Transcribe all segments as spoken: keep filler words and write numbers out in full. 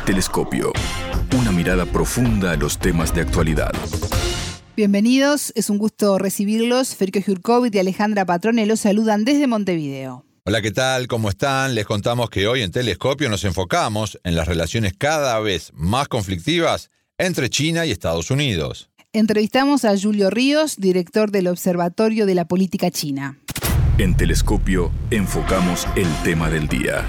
Telescopio. Una mirada profunda a los temas de actualidad. Bienvenidos, es un gusto recibirlos. Federico Jurkovic y Alejandra Patrone los saludan desde Montevideo. Hola, ¿qué tal? ¿Cómo están? Les contamos que hoy en Telescopio nos enfocamos en las relaciones cada vez más conflictivas entre China y Estados Unidos. Entrevistamos a Julio Ríos, director del Observatorio de la Política China. En Telescopio enfocamos el tema del día.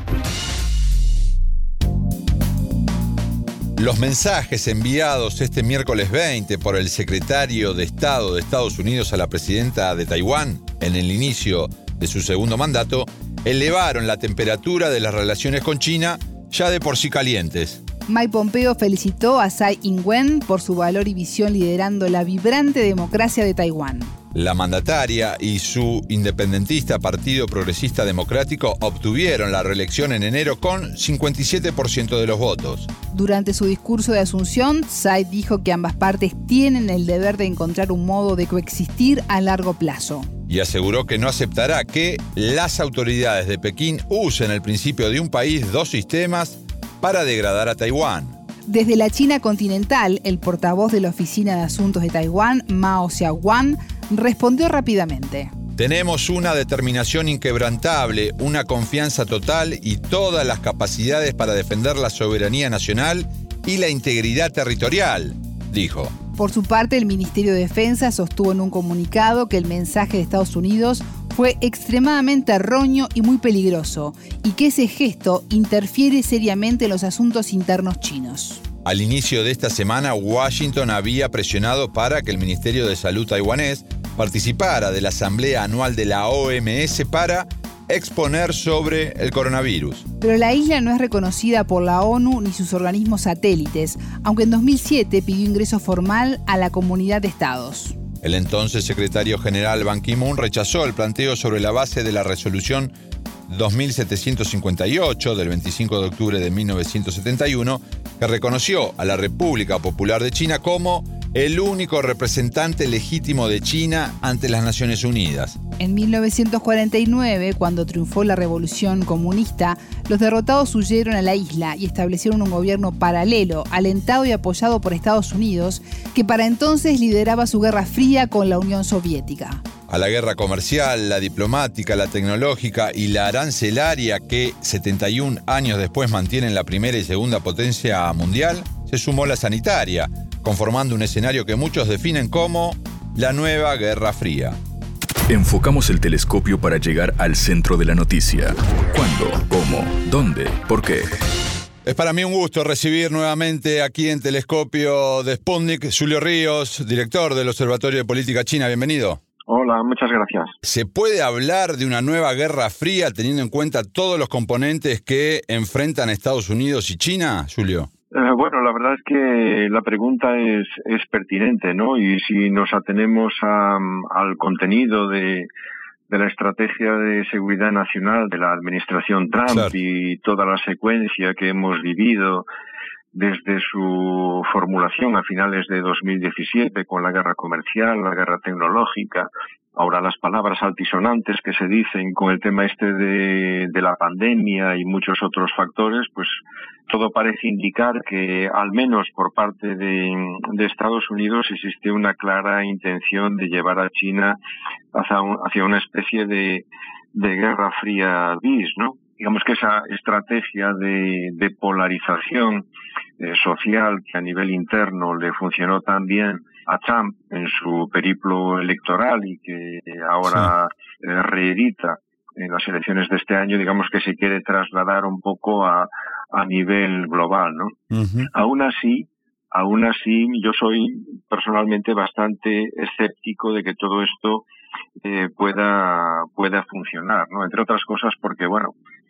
Los mensajes enviados este miércoles veinte por el secretario de Estado de Estados Unidos a la presidenta de Taiwán en el inicio de su segundo mandato elevaron la temperatura de las relaciones con China, ya de por sí calientes. Mike Pompeo felicitó a Tsai Ing-wen por su valor y visión liderando la vibrante democracia de Taiwán. La mandataria y su independentista Partido Progresista Democrático obtuvieron la reelección en enero con cincuenta y siete por ciento de los votos. Durante su discurso de asunción, Tsai dijo que ambas partes tienen el deber de encontrar un modo de coexistir a largo plazo. Y aseguró que no aceptará que las autoridades de Pekín usen el principio de un país, dos sistemas para degradar a Taiwán. Desde la China continental, el portavoz de la Oficina de Asuntos de Taiwán, Mao Xiaowan, respondió rápidamente. Tenemos una determinación inquebrantable, una confianza total y todas las capacidades para defender la soberanía nacional y la integridad territorial, dijo. Por su parte, el Ministerio de Defensa sostuvo en un comunicado que el mensaje de Estados Unidos fue extremadamente erróneo y muy peligroso, y que ese gesto interfiere seriamente en los asuntos internos chinos. Al inicio de esta semana, Washington había presionado para que el Ministerio de Salud taiwanés participara de la Asamblea Anual de la O M S para exponer sobre el coronavirus. Pero la isla no es reconocida por la ONU ni sus organismos satélites, aunque en dos mil siete pidió ingreso formal a la Comunidad de Estados. El entonces secretario general Ban Ki-moon rechazó el planteo sobre la base de la resolución dos mil setecientos cincuenta y ocho del veinticinco de octubre de mil novecientos setenta y uno, que reconoció a la República Popular de China como el único representante legítimo de China ante las Naciones Unidas. En mil novecientos cuarenta y nueve, cuando triunfó la Revolución Comunista, los derrotados huyeron a la isla y establecieron un gobierno paralelo, alentado y apoyado por Estados Unidos, que para entonces lideraba su guerra fría con la Unión Soviética. A la guerra comercial, la diplomática, la tecnológica y la arancelaria que setenta y un años después mantienen la primera y segunda potencia mundial, se sumó la sanitaria, conformando un escenario que muchos definen como la nueva Guerra Fría. Enfocamos el telescopio para llegar al centro de la noticia. ¿Cuándo? ¿Cómo? ¿Dónde? ¿Por qué? Es para mí un gusto recibir nuevamente aquí en Telescopio de Sputnik Julio Ríos, director del Observatorio de Política China. Bienvenido. Hola, muchas gracias. ¿Se puede hablar de una nueva Guerra Fría teniendo en cuenta todos los componentes que enfrentan a Estados Unidos y China, Julio? Eh, bueno, la verdad es que la pregunta es, es pertinente, ¿no? Y si nos atenemos a, al contenido de, de la estrategia de seguridad nacional de la administración Trump, claro, y toda la secuencia que hemos vivido desde su formulación a finales de dos mil diecisiete con la guerra comercial, la guerra tecnológica, ahora las palabras altisonantes que se dicen con el tema este de, de la pandemia y muchos otros factores, pues todo parece indicar que al menos por parte de, de Estados Unidos existe una clara intención de llevar a China hacia, un, hacia una especie de, de guerra fría bis, ¿no? Digamos que esa estrategia de, de polarización eh, social que a nivel interno le funcionó tan bien a Trump en su periplo electoral y que ahora sí. eh, reedita en las elecciones de este año, digamos que se quiere trasladar un poco a, a nivel global, ¿no? Uh-huh. Aún así, aún así, yo soy personalmente bastante escéptico de que todo esto eh, pueda pueda funcionar, ¿no? Entre otras cosas porque, bueno,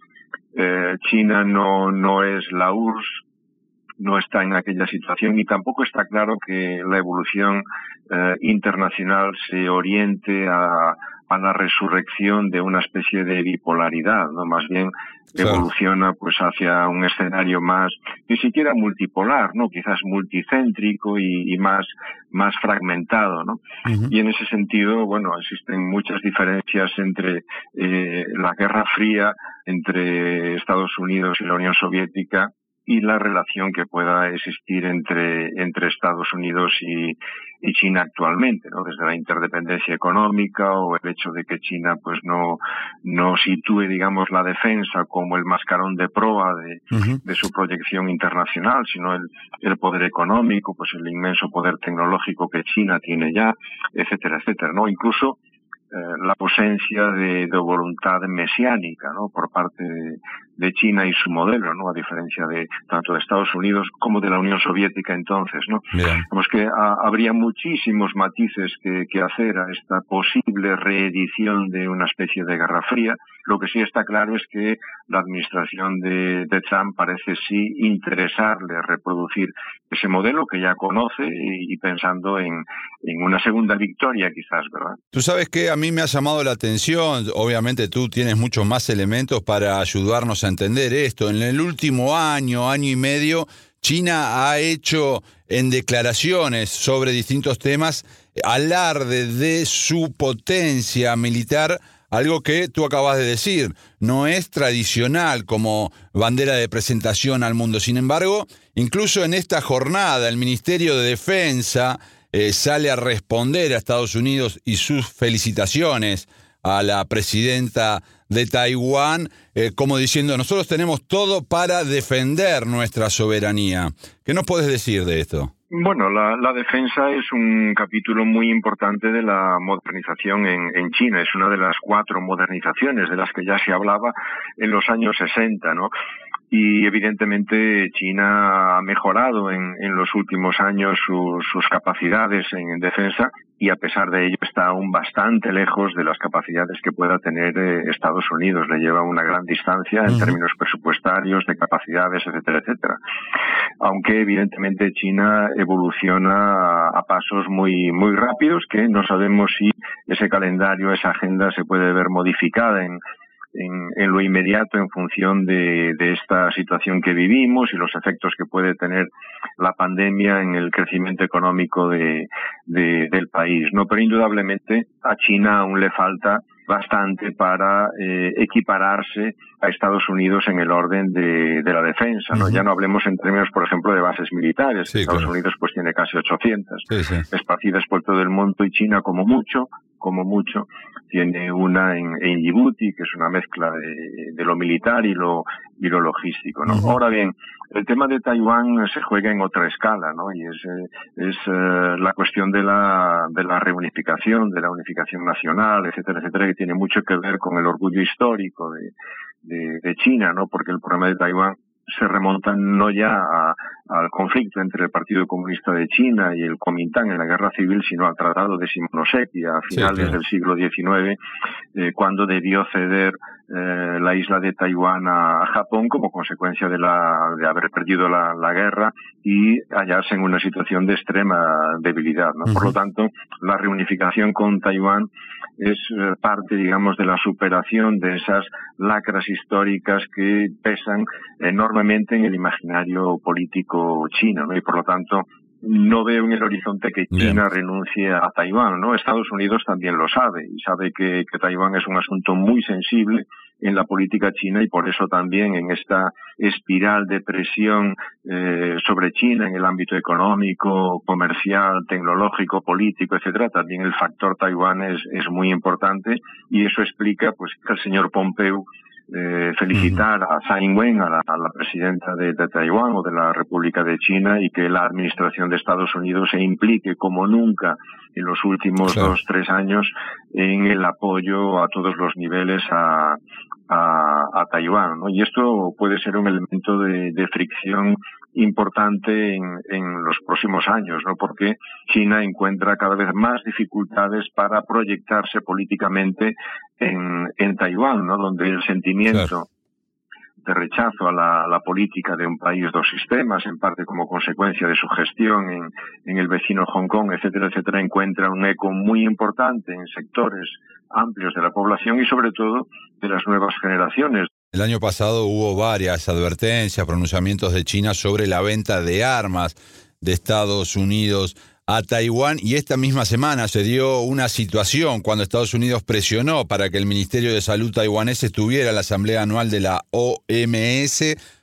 Eh, China no no es la U R S S, no está en aquella situación y tampoco está claro que la evolución eh, internacional se oriente a, a la resurrección de una especie de bipolaridad, ¿no? Más bien claro. evoluciona pues hacia un escenario más, ni siquiera multipolar, ¿no? Quizás multicéntrico y, y más más fragmentado, ¿no? Uh-huh. Y en ese sentido, bueno, existen muchas diferencias entre eh, la Guerra Fría entre Estados Unidos y la Unión Soviética y la relación que pueda existir entre, entre Estados Unidos y, y China actualmente, ¿no? Desde la interdependencia económica o el hecho de que China pues no, no sitúe, digamos, la defensa como el mascarón de proa de, uh-huh. de su proyección internacional, sino el, el poder económico, pues el inmenso poder tecnológico que China tiene ya, etcétera, etcétera, ¿no? Incluso la ausencia de, de voluntad mesiánica, ¿no? Por parte de, de China y su modelo, ¿no? A diferencia de tanto de Estados Unidos como de la Unión Soviética entonces, ¿no? Vemos que a, habría muchísimos matices que, que hacer a esta posible reedición de una especie de Guerra Fría. Lo que sí está claro es que la administración de, de Trump parece sí interesarle reproducir ese modelo que ya conoce y, y pensando en, en una segunda victoria quizás, ¿verdad? Tú sabes que a mí me ha llamado la atención, obviamente tú tienes muchos más elementos para ayudarnos a entender esto. En el último año, año y medio, China ha hecho en declaraciones sobre distintos temas alarde de su potencia militar, algo que tú acabas de decir, no es tradicional como bandera de presentación al mundo. Sin embargo, incluso en esta jornada, el Ministerio de Defensa eh, sale a responder a Estados Unidos y sus felicitaciones a la presidenta de Taiwán, eh, como diciendo, nosotros tenemos todo para defender nuestra soberanía. ¿Qué nos puedes decir de esto? Bueno, la, la defensa es un capítulo muy importante de la modernización en, en China. Es una de las cuatro modernizaciones de las que ya se hablaba en los años sesenta, ¿no? Y evidentemente China ha mejorado en, en los últimos años su, sus capacidades en, en defensa, y a pesar de ello está aún bastante lejos de las capacidades que pueda tener eh, Estados Unidos. Le lleva una gran distancia en términos presupuestarios, de capacidades, etcétera, etcétera. Aunque evidentemente China evoluciona a, a pasos muy, muy rápidos, que no sabemos si ese calendario, esa agenda se puede ver modificada en En, en lo inmediato en función de, de esta situación que vivimos y los efectos que puede tener la pandemia en el crecimiento económico de, de, del país, ¿no? Pero indudablemente a China aún le falta bastante para eh, equipararse a Estados Unidos en el orden de, de la defensa, ¿no? Uh-huh. Ya no hablemos en términos, por ejemplo, de bases militares. Sí, Estados claro. Unidos pues tiene casi ochocientas, sí, sí. esparcidas por todo el mundo, y China como mucho, como mucho, tiene una en, en Djibouti, que es una mezcla de, de lo militar y lo, y lo logístico, ¿no? Uh-huh. Ahora bien, el tema de Taiwán se juega en otra escala, ¿no? Y es, es uh, la cuestión de la, de la reunificación, de la unificación nacional, etcétera, etcétera, que tiene mucho que ver con el orgullo histórico de, de, de China, ¿no? Porque el problema de Taiwán se remonta no ya a, al conflicto entre el Partido Comunista de China y el Kuomintang en la Guerra Civil, sino al Tratado de Shimonoseki a finales sí, claro. del siglo diecinueve, eh, cuando debió ceder eh, la isla de Taiwán a, a Japón como consecuencia de, la, de haber perdido la, la guerra y hallarse en una situación de extrema debilidad, ¿no? Uh-huh. Por lo tanto, la reunificación con Taiwán es eh, parte, digamos, de la superación de esas lacras históricas que pesan enormemente en el imaginario político chino, ¿no? Y por lo tanto no veo en el horizonte que China Bien. renuncie a Taiwán, ¿no? Estados Unidos también lo sabe y sabe que, que Taiwán es un asunto muy sensible en la política china, y por eso también en esta espiral de presión eh, sobre China en el ámbito económico, comercial, tecnológico, político, etcétera, también el factor Taiwán es, es muy importante, y eso explica pues que el señor Pompeo Eh, felicitar a Tsai Ing-wen, a la, a la presidenta de, de Taiwán o de la República de China, y que la administración de Estados Unidos se implique como nunca en los últimos claro. dos, tres años en el apoyo a todos los niveles a, a, a Taiwán, ¿no? Y esto puede ser un elemento de, de fricción importante en, en los próximos años, ¿no? Porque China encuentra cada vez más dificultades para proyectarse políticamente en, en Taiwán, ¿no? Donde el sentimiento claro. de rechazo a la, a la política de un país dos sistemas, en parte como consecuencia de su gestión en, en el vecino Hong Kong, etcétera, etcétera, encuentra un eco muy importante en sectores amplios de la población y sobre todo de las nuevas generaciones. El año pasado hubo varias advertencias, pronunciamientos de China sobre la venta de armas de Estados Unidos a Taiwán, y esta misma semana se dio una situación cuando Estados Unidos presionó para que el Ministerio de Salud taiwanés estuviera en la Asamblea Anual de la O M S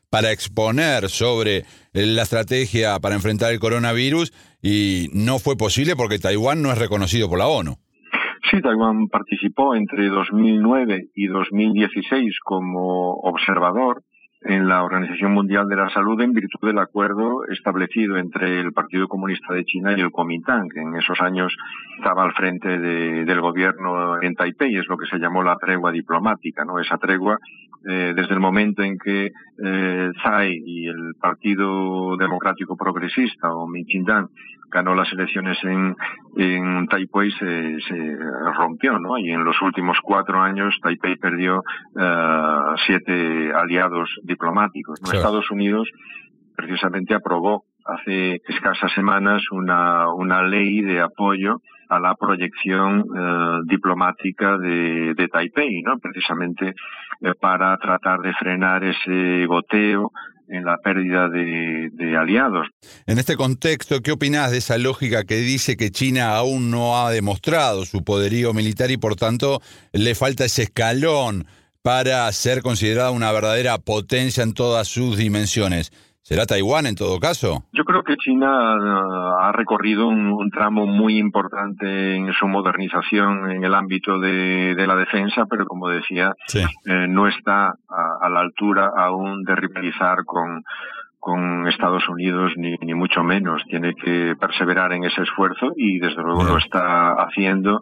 para exponer sobre la estrategia para enfrentar el coronavirus y no fue posible porque Taiwán no es reconocido por la ONU. Sí, Taiwán participó entre dos mil nueve y dos mil dieciséis como observador en la Organización Mundial de la Salud en virtud del acuerdo establecido entre el Partido Comunista de China y el Kuomintang, que en esos años estaba al frente de, del gobierno en Taipei. Es lo que se llamó la tregua diplomática, ¿no? Esa tregua, eh, desde el momento en que eh, Tsai y el Partido Democrático Progresista, o Kuomintang, ganó las elecciones en, en Taipei, se, se rompió, ¿no? Y en los últimos cuatro años Taipei perdió uh, siete aliados diplomáticos, ¿no? Sí. Estados Unidos precisamente aprobó hace escasas semanas una, una ley de apoyo a la proyección uh, diplomática de, de Taipei, ¿no? Precisamente eh, para tratar de frenar ese goteo en la pérdida de, de aliados. En este contexto, ¿qué opinás de esa lógica que dice que China aún no ha demostrado su poderío militar y por tanto le falta ese escalón para ser considerada una verdadera potencia en todas sus dimensiones? ¿Será Taiwán en todo caso? Yo creo que China uh, ha recorrido un, un tramo muy importante en su modernización en el ámbito de, de la defensa, pero como decía, sí. eh, no está a, a la altura aún de rivalizar con, con Estados Unidos, ni, ni mucho menos. Tiene que perseverar en ese esfuerzo y desde luego sí. lo está haciendo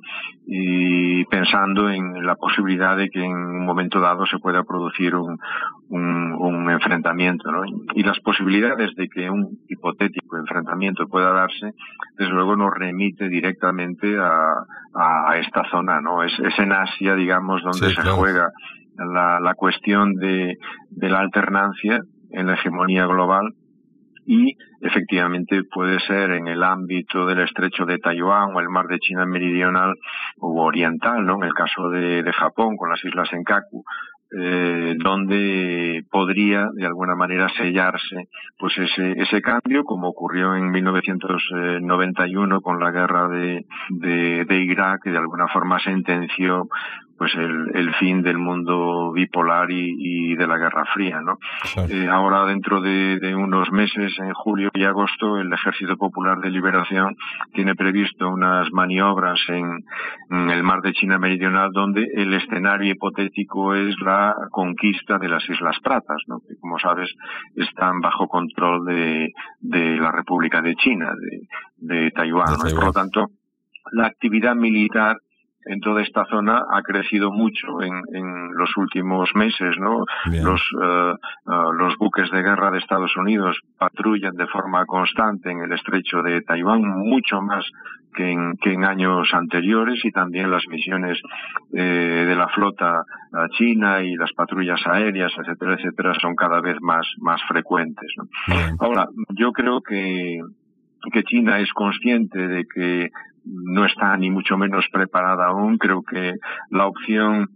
y pensando en la posibilidad de que en un momento dado se pueda producir un, un, un enfrentamiento, ¿no? Y las posibilidades de que un hipotético enfrentamiento pueda darse, desde luego nos remite directamente a, a, a esta zona, ¿no? Es, es en Asia, digamos, donde sí, se claro. juega la, la cuestión de, de la alternancia en la hegemonía global y efectivamente puede ser en el ámbito del estrecho de Taiwán o el mar de China meridional o oriental, ¿no? En el caso de, de Japón con las islas Senkaku, eh, donde podría de alguna manera sellarse pues ese ese cambio, como ocurrió en mil novecientos noventa y uno con la guerra de, de, de Irak, que de alguna forma sentenció pues el, el fin del mundo bipolar y, y de la Guerra Fría, ¿no? Sí. Eh, ahora dentro de, de unos meses, en julio y agosto, el Ejército Popular de Liberación tiene previsto unas maniobras en, en el mar de China meridional, donde el escenario hipotético es la conquista de las Islas Pratas, ¿no? Que, como sabes, están bajo control de, de la República de China, de, de Taiwán, ¿no? Y por lo tanto, la actividad militar en toda esta zona ha crecido mucho en, en los últimos meses, ¿no? Bien. Los uh, uh, los buques de guerra de Estados Unidos patrullan de forma constante en el estrecho de Taiwán, mucho más que en, que en años anteriores, y también las misiones eh, de la flota uh, china y las patrullas aéreas, etcétera, etcétera, son cada vez más más frecuentes, ¿no? Bien. Ahora, yo creo que que China es consciente de que no está ni mucho menos preparada aún. Creo que la opción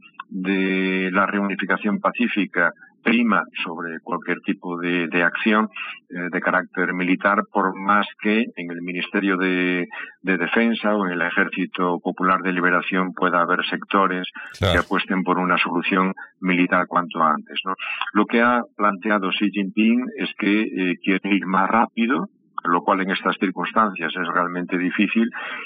de la reunificación pacífica prima sobre cualquier tipo de, de acción eh, de carácter militar, por más que en el Ministerio de, de Defensa o en el Ejército Popular de Liberación pueda haber sectores claro. que apuesten por una solución militar cuanto antes, ¿no? Lo que ha planteado Xi Jinping es que eh, quiere ir más rápido, lo cual en estas circunstancias es realmente difícil,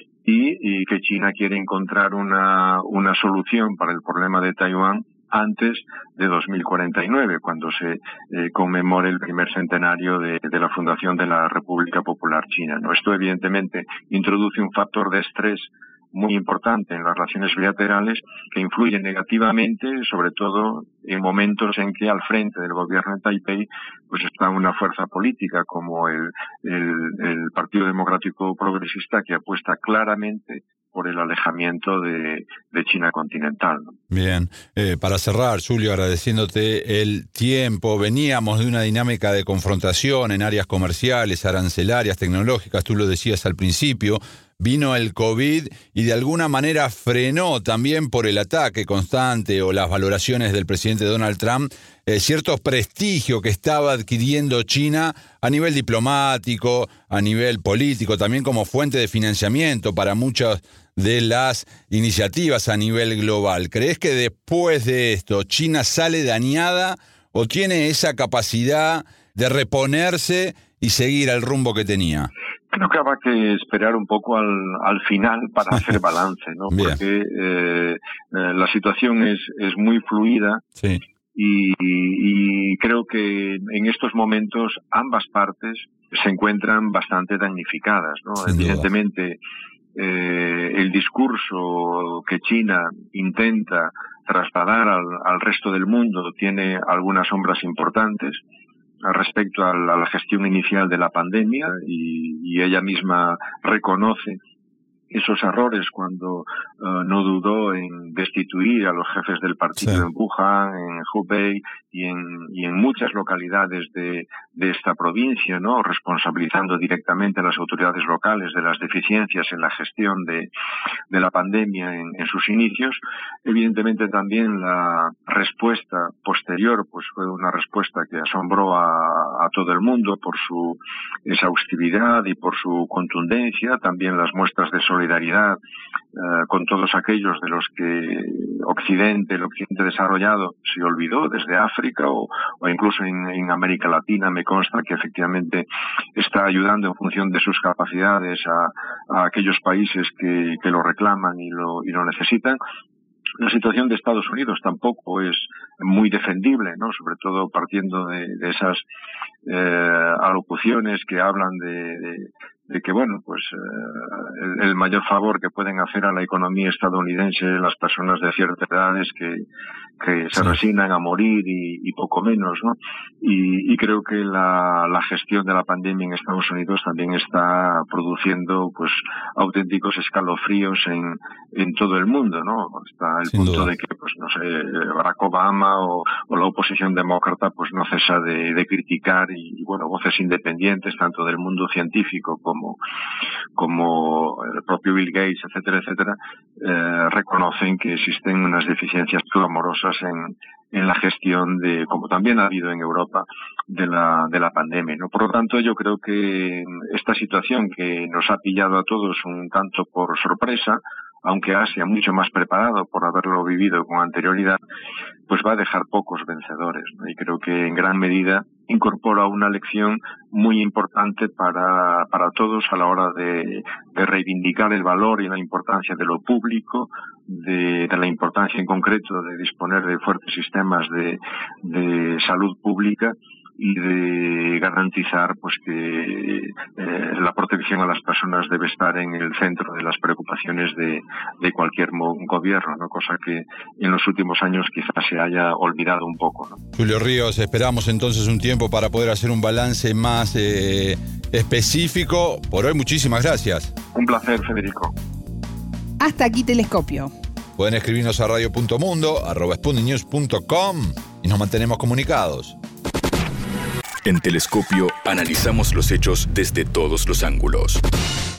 y, y que China quiere encontrar una, una solución para el problema de Taiwán antes de dos mil cuarenta y nueve, cuando se eh, conmemore el primer centenario de, de la fundación de la República Popular China, ¿no? Esto evidentemente introduce un factor de estrés muy importante en las relaciones bilaterales, que influye negativamente, sobre todo en momentos en que al frente del gobierno de Taipei pues está una fuerza política como el, el, el Partido Democrático Progresista, que apuesta claramente por el alejamiento de, de China continental, ¿no? Bien, eh, para cerrar, Julio, agradeciéndote el tiempo. Veníamos de una dinámica de confrontación en áreas comerciales, arancelarias, tecnológicas, tú lo decías al principio. Vino el COVID y de alguna manera frenó también por el ataque constante o las valoraciones del presidente Donald Trump eh, cierto prestigio que estaba adquiriendo China a nivel diplomático, a nivel político, también como fuente de financiamiento para muchas de las iniciativas a nivel global. ¿Crees que después de esto China sale dañada o tiene esa capacidad de reponerse y seguir al rumbo que tenía? Creo que habrá que esperar un poco al, al final para hacer balance, ¿no? Bien. Porque eh, eh, la situación es, es muy fluida. Sí. Y, y creo que en estos momentos ambas partes se encuentran bastante damnificadas, ¿no? Sin Evidentemente, eh, el discurso que China intenta trasladar al, al resto del mundo tiene algunas sombras importantes respecto a la, a la gestión inicial de la pandemia, y, y ella misma reconoce esos errores cuando uh, no dudó en destituir a los jefes del partido sí. en Wuhan, en Hubei y en, y en muchas localidades de, de esta provincia, ¿no? Responsabilizando directamente a las autoridades locales de las deficiencias en la gestión de, de la pandemia en, en sus inicios. Evidentemente también la respuesta posterior pues fue una respuesta que asombró a, a todo el mundo por su exhaustividad y por su contundencia, también las muestras de solidaridad solidaridad uh, con todos aquellos de los que Occidente, el Occidente desarrollado se olvidó, desde África o, o incluso en, en América Latina. Me consta que efectivamente está ayudando en función de sus capacidades a, a aquellos países que, que lo reclaman y lo, y lo necesitan. La situación de Estados Unidos tampoco es muy defendible, ¿no? Sobre todo partiendo de, de esas eh, alocuciones que hablan de, de, de que, bueno, pues eh, el, el mayor favor que pueden hacer a la economía estadounidense las personas de cierta edad es que, que se resignan a morir y, y poco menos, ¿no? Y, y creo que la, la gestión de la pandemia en Estados Unidos también está produciendo, pues, auténticos escalofríos en, en todo el mundo, ¿no? Está el Sin punto duda. de que, pues, no sé, Barack Obama o, o la oposición demócrata, pues, no cesa de, de criticar y, y, bueno, voces independientes, tanto del mundo científico como, como el propio Bill Gates, etcétera, etcétera, eh, reconocen que existen unas deficiencias clamorosas en, en la gestión de, como también ha habido en Europa, de la, de la pandemia, ¿no? Por lo tanto, yo creo que esta situación que nos ha pillado a todos un tanto por sorpresa, aunque Asia mucho más preparado por haberlo vivido con anterioridad, pues va a dejar pocos vencedores, ¿no? Y creo que en gran medida incorpora una lección muy importante para, para todos a la hora de, de reivindicar el valor y la importancia de lo público, de, de la importancia en concreto de disponer de fuertes sistemas de, de salud pública y de garantizar pues que eh, la protección a las personas debe estar en el centro de las preocupaciones de, de cualquier gobierno, ¿no? Cosa que en los últimos años quizás se haya olvidado un poco, ¿no? Julio Ríos, esperamos entonces un tiempo para poder hacer un balance más eh, específico. Por hoy, muchísimas gracias. Un placer, Federico. Hasta aquí Telescopio. Pueden escribirnos a radio punto mundo arroba sputnik news punto com y nos mantenemos comunicados. En Telescopio analizamos los hechos desde todos los ángulos.